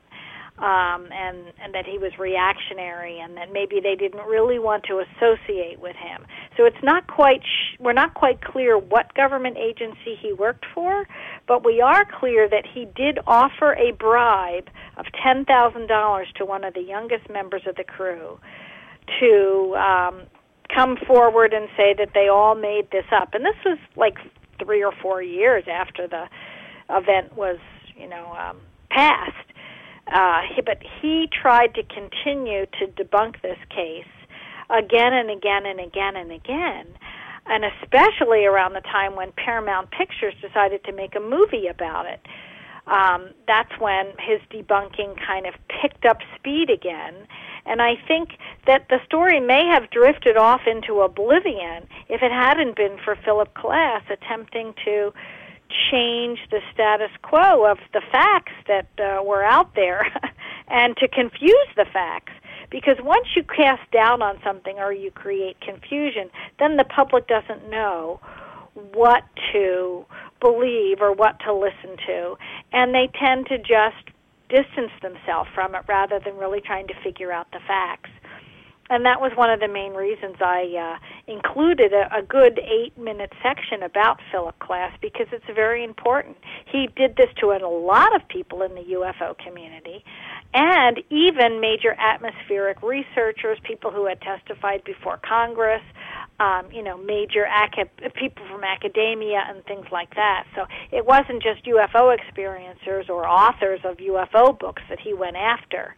and that he was reactionary, and that maybe they didn't really want to associate with him. So it's not quite we're not quite clear what government agency he worked for, but we are clear that he did offer a bribe of $10,000 to one of the youngest members of the crew to come forward and say that they all made this up. And this was like 3 or 4 years after the event was, passed. But he tried to continue to debunk this case again and again and again and again, and especially around the time when Paramount Pictures decided to make a movie about it. That's when his debunking kind of picked up speed again. And I think that the story may have drifted off into oblivion if it hadn't been for Philip Klass attempting to change the status quo of the facts that were out there and to confuse the facts. Because once you cast doubt on something or you create confusion, then the public doesn't know what to believe or what to listen to, and they tend to just distance themselves from it rather than really trying to figure out the facts. And that was one of the main reasons I included a good 8-minute section about Philip Klass, because it's very important. He did this to a lot of people in the UFO community, and even major atmospheric researchers, people who had testified before Congress, major people from academia and things like that. So it wasn't just UFO experiencers or authors of UFO books that he went after.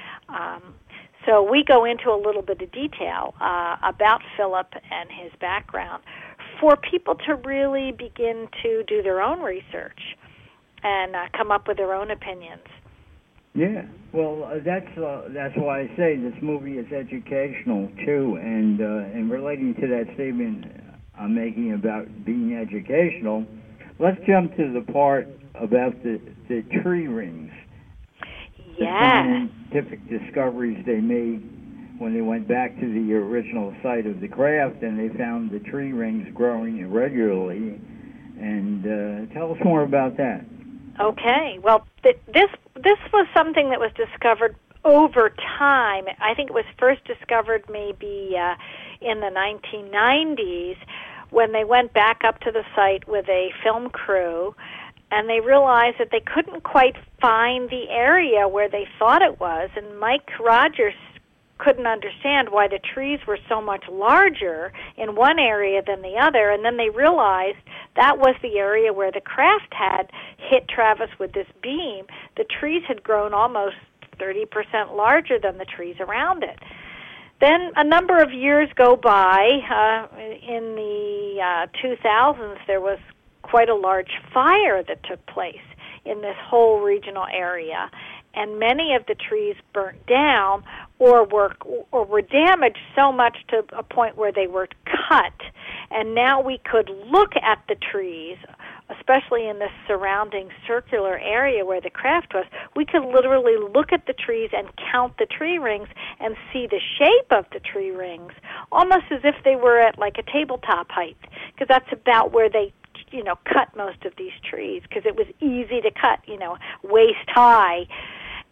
So we go into a little bit of detail about Philip and his background for people to really begin to do their own research and come up with their own opinions. Yeah, well, that's why I say this movie is educational too, and relating to that statement I'm making about being educational, let's jump to the part about the tree rings. Yeah. The scientific discoveries they made when they went back to the original site of the craft, and they found the tree rings growing irregularly. And tell us more about that. Okay. Well, this was something that was discovered over time. I think it was first discovered maybe in the 1990s when they went back up to the site with a film crew, and they realized that they couldn't quite find the area where they thought it was, and Mike Rogers couldn't understand why the trees were so much larger in one area than the other, and then they realized that was the area where the craft had hit Travis with this beam. The trees had grown almost 30% larger than the trees around it. Then a number of years go by. In the 2000s, there was quite a large fire that took place in this whole regional area, and many of the trees burnt down or were damaged so much to a point where they were cut. And now we could look at the trees, especially in this surrounding circular area where the craft was. We could literally look at the trees and count the tree rings and see the shape of the tree rings, almost as if they were at like a tabletop height, because that's about where they cut most of these trees, because it was easy to cut, waist high.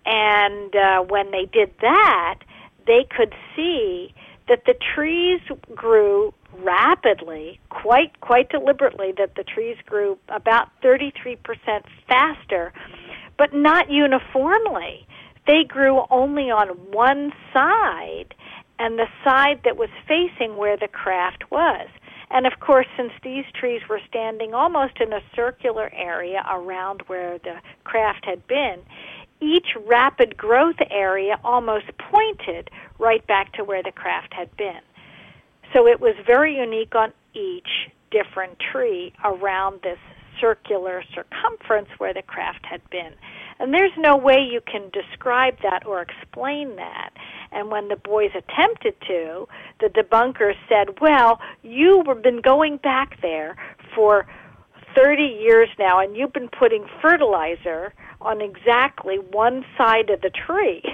And when they did that, they could see that the trees grew rapidly, quite deliberately, that the trees grew about 33% faster, but not uniformly. They grew only on one side, and the side that was facing where the craft was. And of course, since these trees were standing almost in a circular area around where the craft had been, each rapid growth area almost pointed right back to where the craft had been. So it was very unique on each different tree around this circular circumference where the craft had been. And there's no way you can describe that or explain that. And when the boys attempted to, the debunkers said, well, you've been going back there for 30 years now, and you've been putting fertilizer on exactly one side of the tree.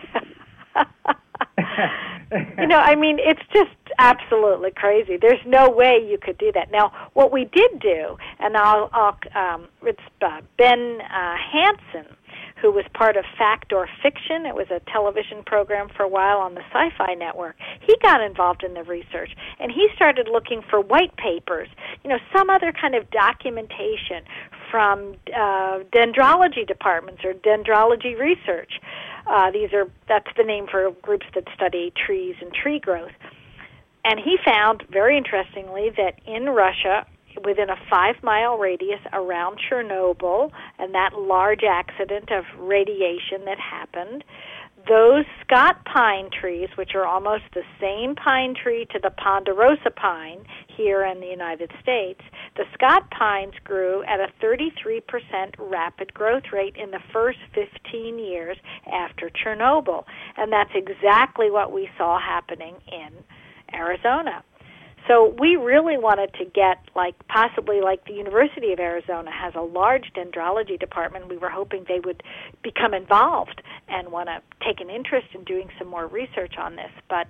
I mean, it's just absolutely crazy. There's no way you could do that. Now, what we did do, and it's Ben Hansen, who was part of Fact or Fiction. It was a television program for a while on the Sci-Fi Network. He got involved in the research, and he started looking for white papers, some other kind of documentation from dendrology departments or dendrology research. That's the name for groups that study trees and tree growth. And he found, very interestingly, that in Russia, within a 5-mile radius around Chernobyl and that large accident of radiation that happened, those Scott pine trees, which are almost the same pine tree to the ponderosa pine here in the United States, the Scott pines grew at a 33% rapid growth rate in the first 15 years after Chernobyl. And that's exactly what we saw happening in Arizona. So we really wanted to get, possibly like the University of Arizona has a large dendrology department. We were hoping they would become involved and want to take an interest in doing some more research on this. But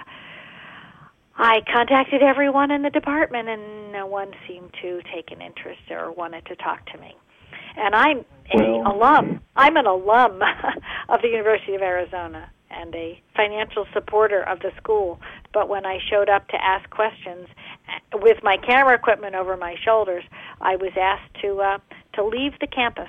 I contacted everyone in the department, and no one seemed to take an interest or wanted to talk to me. And I'm an alum. I'm an alum of the University of Arizona and a financial supporter of the school. But when I showed up to ask questions with my camera equipment over my shoulders, I was asked to leave the campus.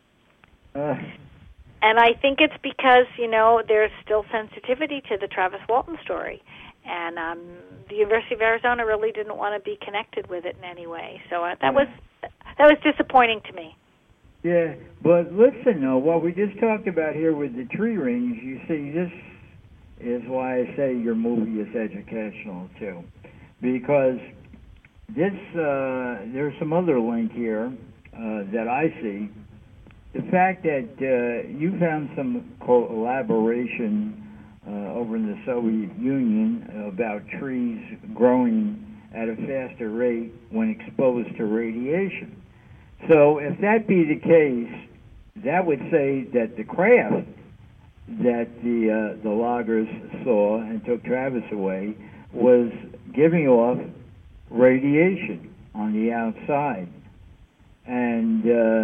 And I think it's because, there's still sensitivity to the Travis Walton story. And the University of Arizona really didn't want to be connected with it in any way. So that was disappointing to me. Yeah, but listen, what we just talked about here with the tree rings, you see, this is why I say your movie is educational, too. Because there's some other link here that I see. The fact that you found some collaboration over in the Soviet Union about trees growing at a faster rate when exposed to radiation. So if that be the case, that would say that the craft that the loggers saw and took Travis away was giving off radiation on the outside. And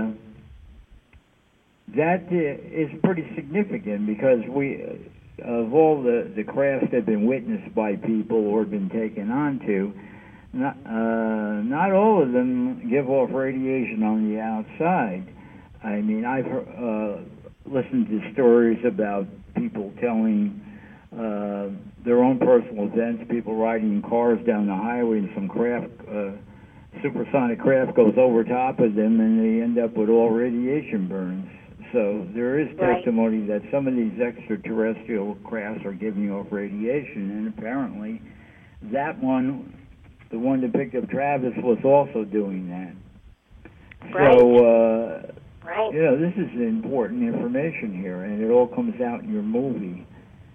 that is pretty significant because of all the crafts that have been witnessed by people or been taken onto, not all of them give off radiation on the outside. I mean, I've listened to stories about people telling their own personal events, people riding in cars down the highway and some craft, supersonic craft goes over top of them and they end up with all radiation burns. So there is testimony that some of these extraterrestrial crafts are giving off radiation, and apparently that one, the one that picked up Travis, was also doing that. Right. So, this is important information here, and it all comes out in your movie.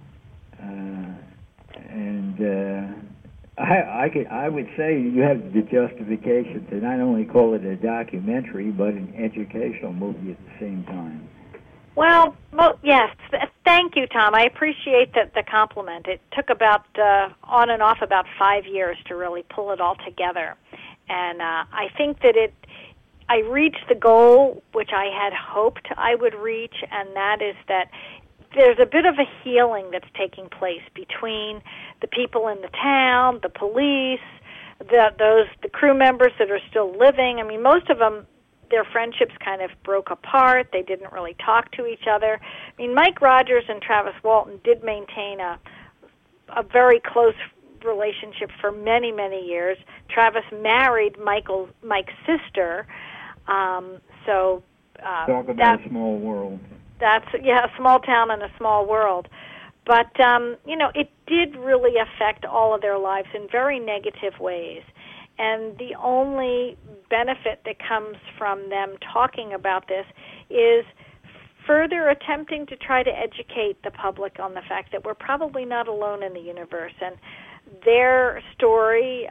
I would say you have the justification to not only call it a documentary, but an educational movie at the same time. Well, yes. Thank you, Tom. I appreciate the compliment. It took about, on and off, about 5 years to really pull it all together. And I think that I reached the goal which I had hoped I would reach, and that is that there's a bit of a healing that's taking place between the people in the town, the police, the crew members that are still living. I mean, most of them, their friendships kind of broke apart. They didn't really talk to each other. I mean, Mike Rogers and Travis Walton did maintain a very close relationship for many, many years. Travis married Mike's sister. Talk about a small world. That's, a small town and a small world. But, it did really affect all of their lives in very negative ways. And the only benefit that comes from them talking about this is further attempting to try to educate the public on the fact that we're probably not alone in the universe. And their story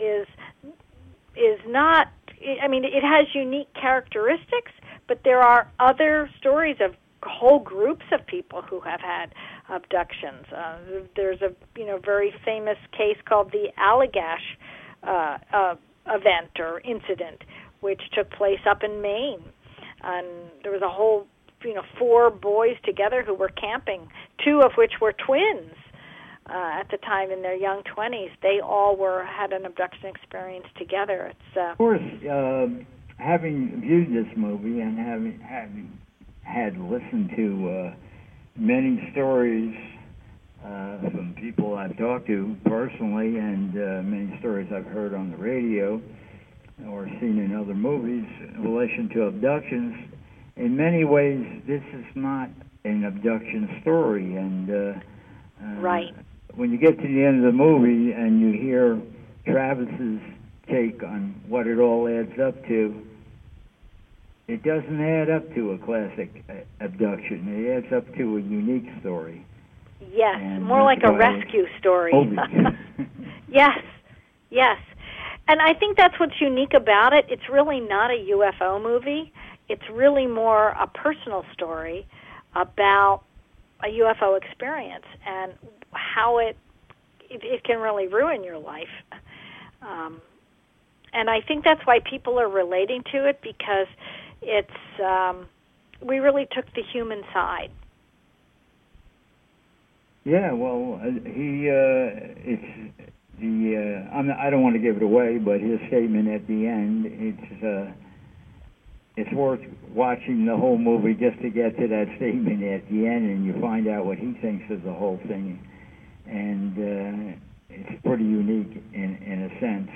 is not, it has unique characteristics, but there are other stories of whole groups of people who have had abductions. There's a very famous case called the Allagash event or incident, which took place up in Maine, and there was a whole 4 boys together who were camping, 2 of which were twins at the time in their young 20s. They all had an abduction experience together. It's of course, having viewed this movie and having had listened to many stories from people I've talked to personally, and many stories I've heard on the radio or seen in other movies in relation to abductions. In many ways, this is not an abduction story, and right. When you get to the end of the movie and you hear Travis's take on what it all adds up to, it doesn't add up to a classic abduction. It adds up to a unique story. Yes, and more like a rescue story. Yes. And I think that's what's unique about it. It's really not a UFO movie. It's really more a personal story about a UFO experience and how it can really ruin your life. And I think that's why people are relating to it, because it's we really took the human side. Yeah, well, I don't want to give it away, but his statement at the end, it's worth watching the whole movie just to get to that statement at the end, and you find out what he thinks of the whole thing. And it's pretty unique in a sense,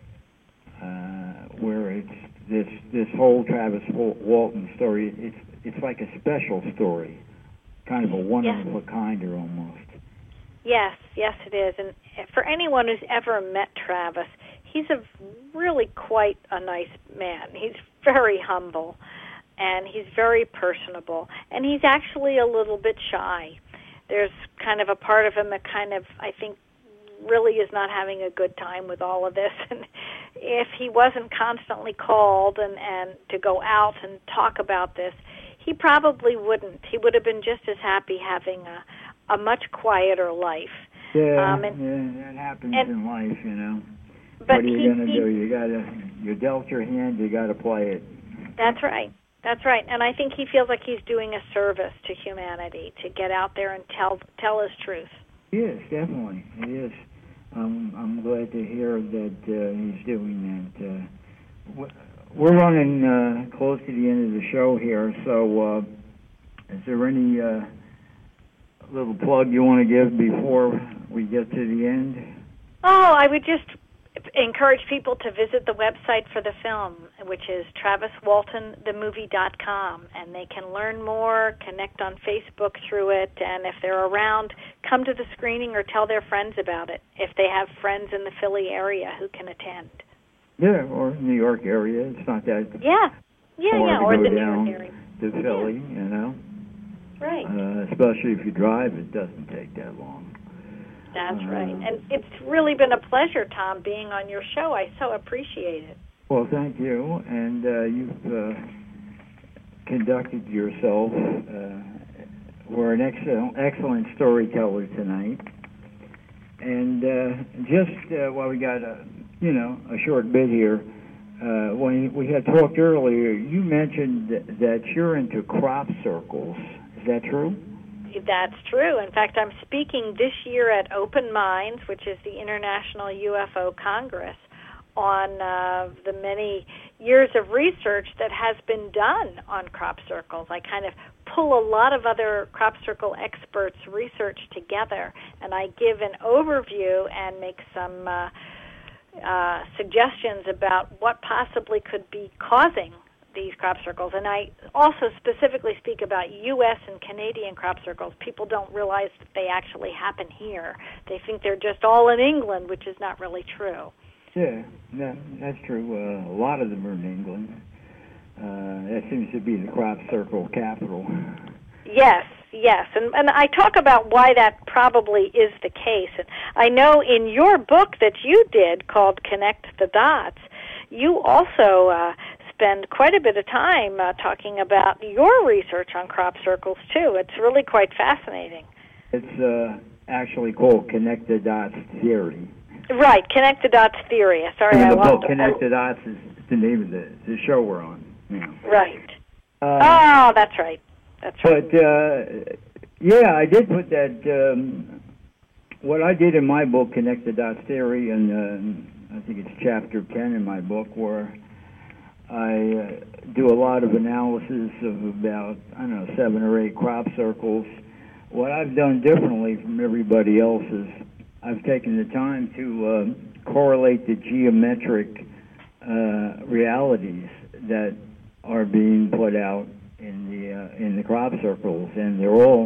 where it's this whole Travis Walton story. It's like a special story, kind of a one-of-a-kinder almost. Yes, it is. And for anyone who's ever met Travis, he's really quite a nice man. He's very humble, and he's very personable, and he's actually a little bit shy. There's kind of a part of him that I think, really is not having a good time with all of this. And if he wasn't constantly called and to go out and talk about this, he probably wouldn't. He would have been just as happy having a much quieter life. Yeah, that happens in life, But what are you going to do? You dealt your hand, you got to play it. That's right. And I think he feels like he's doing a service to humanity to get out there and tell his truth. He is, definitely. He is. I'm glad to hear that he's doing that. We're running close to the end of the show here, so is there any little plug you want to give before we get to the end? Oh, I would just encourage people to visit the website for the film, which is TravisWaltonTheMovie.com, and they can learn more, connect on Facebook through it, and if they're around, come to the screening or tell their friends about it, if they have friends in the Philly area who can attend. Yeah, or New York area. It's not that or the New York area. To Philly, Right. Especially if you drive, it doesn't take that long. That's right. And it's really been a pleasure, Tom, being on your show. I so appreciate it. Well, thank you. And you've conducted yourself. We're an excellent storyteller tonight. And while we got a short bit here, when we had talked earlier, you mentioned that you're into crop circles. Is that true? That's true. In fact, I'm speaking this year at Open Minds, which is the International UFO Congress, on the many years of research that has been done on crop circles. I kind of pull a lot of other crop circle experts' research together, and I give an overview and make some suggestions about what possibly could be causing these crop circles. And I also specifically speak about U.S. and Canadian crop circles. People don't realize that they actually happen here. They think they're just all in England, which is not really true. Yeah, that's true. A lot of them are in England. That seems to be the crop circle capital. Yes, and I talk about why that probably is the case. And I know in your book that you did called Connect the Dots, you also spend quite a bit of time talking about your research on crop circles, too. It's really quite fascinating. It's actually called Connect the Dots Theory. Right, Connect the Dots Theory. Sorry, and I the lost book Connect the Dots is the name of the show we're on. Yeah. Right. That's right. That's right. But, yeah, I did put that, what I did in my book, Connect the Dots Theory, and I think it's chapter 10 in my book, where I do a lot of analysis of about, 7 or 8 crop circles. What I've done differently from everybody else is I've taken the time to correlate the geometric realities that are being put out in the crop circles, and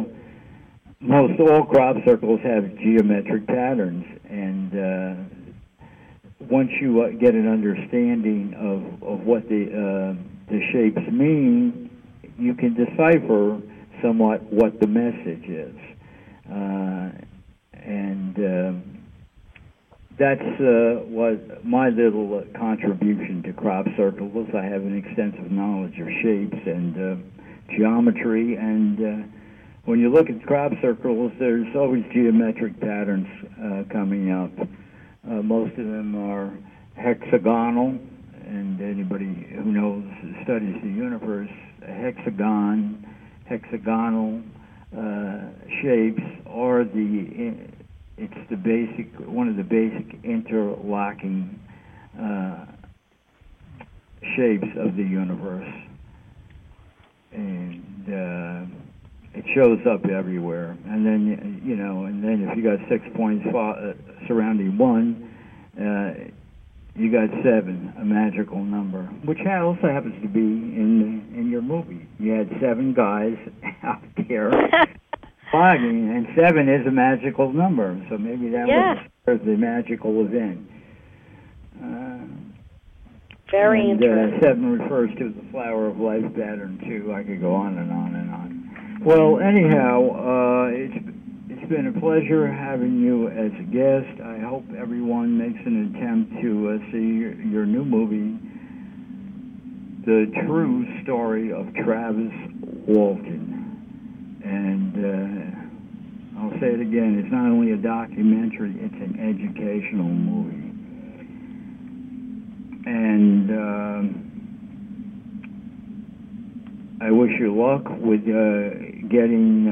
most all crop circles have geometric patterns, and once you get an understanding of what the shapes mean, you can decipher somewhat what the message is. That's what my little contribution to crop circles. I have an extensive knowledge of shapes and geometry, and when you look at crop circles, there's always geometric patterns coming up. Most of them are hexagonal, and anybody who knows, studies the universe, hexagonal shapes are one of the basic interlocking shapes of the universe, and it shows up everywhere. And then if you got 6 points surrounding one, you got 7, a magical number, which also happens to be in your movie. You had 7 guys out there flogging, and 7 is a magical number, so maybe that was the magical event. Very interesting. 7 refers to the flower of life pattern too. I could go on and on and on. Well, anyhow, it's been a pleasure having you as a guest. I hope everyone makes an attempt to see your new movie, The True Story of Travis Walton. And I'll say it again, it's not only a documentary, it's an educational movie. And I wish you luck with getting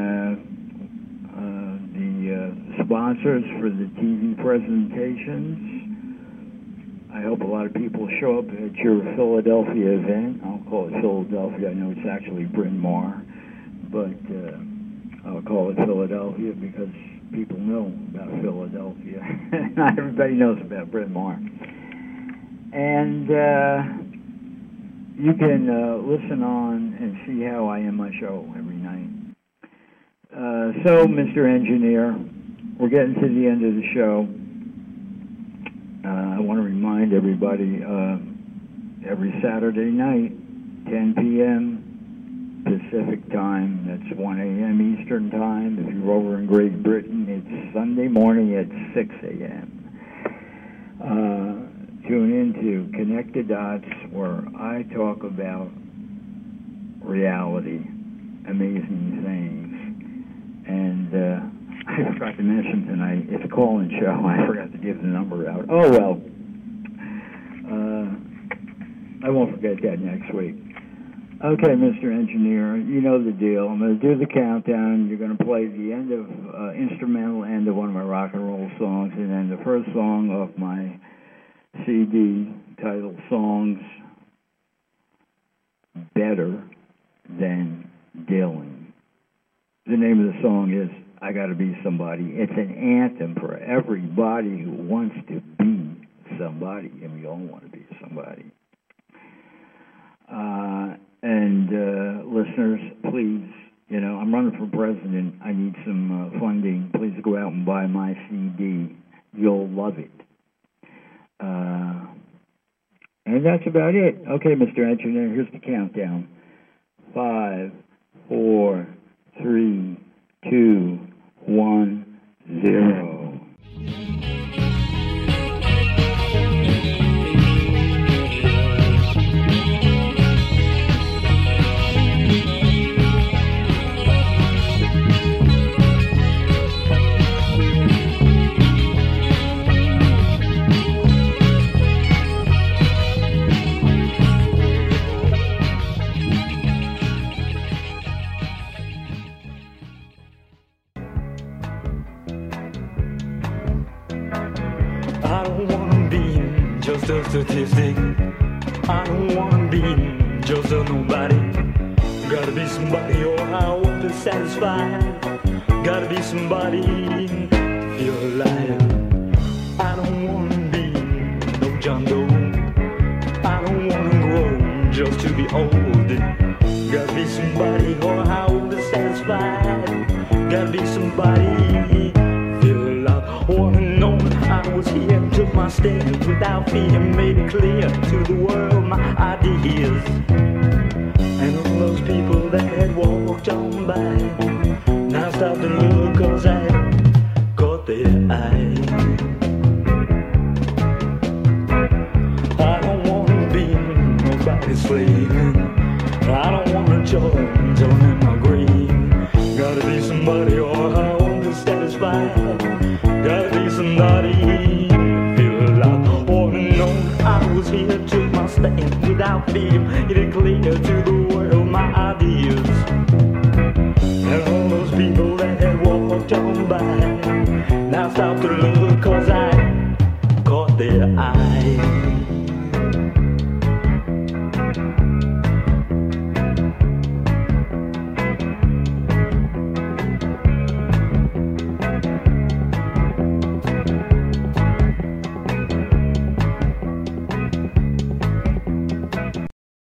the sponsors for the TV presentations. I hope a lot of people show up at your Philadelphia event. I'll call it Philadelphia. I know it's actually Bryn Mawr, but I'll call it Philadelphia because people know about Philadelphia. Not everybody knows about Bryn Mawr. And you can listen on and see how I end my show every night. So, Mr. Engineer, we're getting to the end of the show. I want to remind everybody, every Saturday night, 10 p.m. Pacific time, that's 1 a.m. Eastern time. If you're over in Great Britain, it's Sunday morning at 6 a.m. Tune into Connect the Dots, where I talk about reality, amazing things. And I forgot to mention tonight, it's a call-in show. I forgot to give the number out. Oh, well. I won't forget that next week. Okay, Mr. Engineer, you know the deal. I'm going to do the countdown. You're going to play the end of instrumental end of one of my rock and roll songs, and then the first song off my CD titled Songs Better Than Dylan. The name of the song is I Gotta Be Somebody. It's an anthem for everybody who wants to be somebody, and we all want to be somebody. Listeners, please, you know, I'm running for president. I need some funding. Please go out and buy my CD. You'll love it. And that's about it. Okay, Mr. Engineer, here's the countdown. 5, 4, 3, 2, 1, 0. I don't wanna be just a statistic. I don't wanna be just a nobody. Gotta be somebody or I won't be satisfied. Gotta be somebody to feel alive. I don't wanna be no John Doe. I don't wanna grow just to be old. Gotta be somebody or I won't be satisfied. Gotta be somebody feel alive. Wanna know I was here, took my stand without fear, made it clear to the world my ideas. And all those people that had walked on by now stopped and look, cause I caught their eye. I don't wanna be nobody's slave. I don't wanna join in my grave. Gotta be somebody or I won't be satisfied. Gotta be somebody feel alive. Wanna know I was here, took my stand without fear, made it clear to the world